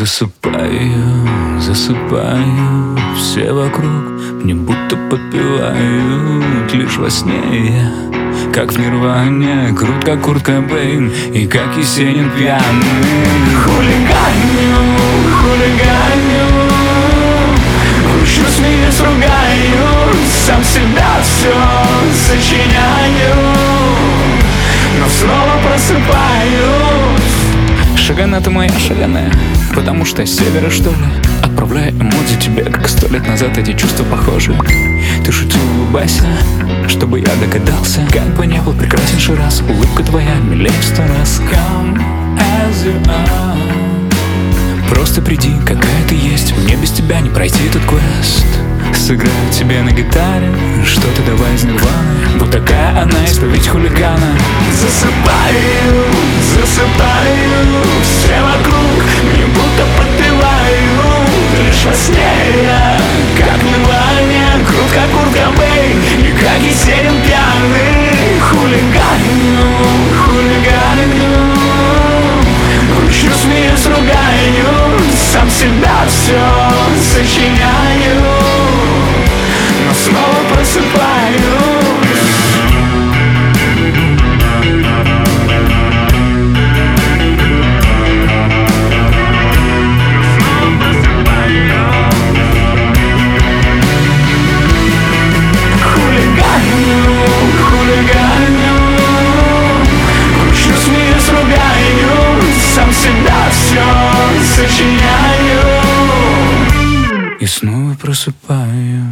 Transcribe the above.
Засыпаю, засыпаю, все вокруг мне будто подпевают. Лишь во сне я, как в нирване, крут, как Курт Кобейн и как Есенин пьяный. Хулиганю, хулиганю, кручу, смеюсь, ругаю, сам себя все сочиняю, но снова просыпаюсь. Шагана, ты моя шагана, потому что с севера, что ли? Отправляю эмодзи тебе, как 100 лет назад эти чувства похожи. Ты шутил, улыбайся, чтобы я догадался. Как бы не был прекрасен Шираз, улыбка твоя милее в 100 раз. Come as you are. Просто приди, какая ты есть, мне без тебя не пройти этот квест. Сыграю тебе на гитаре что-то давай из Нирваны. Вот такая она, исправить хулигана. Засыпаю, засыпаю, все вокруг мне будто подпевают. Лишь во сне я, как в нирване, крут, как Курт Кобейн и как Есенин пьяный. Хулиганю, хулиганю, кручу, смеюсь, ругаю, сам себя все сочиняю, но снова просыпаюсь. Сочиняю и снова просыпаю.